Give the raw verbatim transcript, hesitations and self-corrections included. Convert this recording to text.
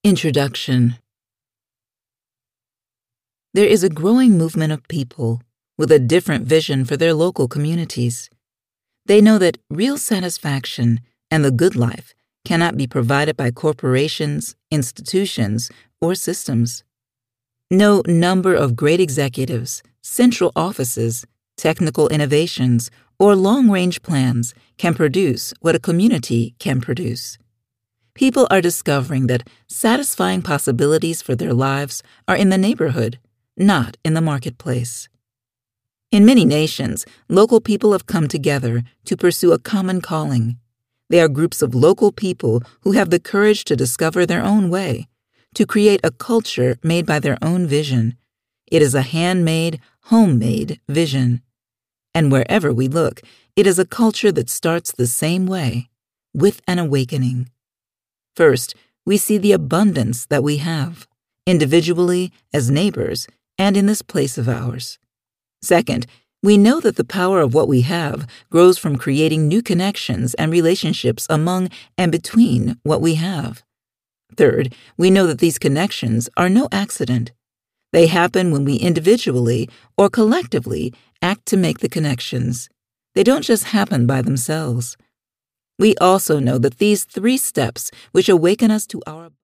Introduction. There is a growing movement of people with a different vision for their local communities. They know that real satisfaction and the good life cannot be provided by corporations, institutions, or systems. No number of great executives, central offices, technical innovations, or long-range plans can produce what a community can produce. People are discovering that satisfying possibilities for their lives are in the neighborhood, not in the marketplace. In many nations, local people have come together to pursue a common calling. They are groups of local people who have the courage to discover their own way, to create a culture made by their own vision. It is a handmade, homemade vision. And wherever we look, it is a culture that starts the same way, with an awakening. First, we see the abundance that we have, individually, as neighbors, and in this place of ours. Second, we know that the power of what we have grows from creating new connections and relationships among and between what we have. Third, we know that these connections are no accident. They happen when we individually or collectively act to make the connections. They don't just happen by themselves. We also know that these three steps, which awaken us to our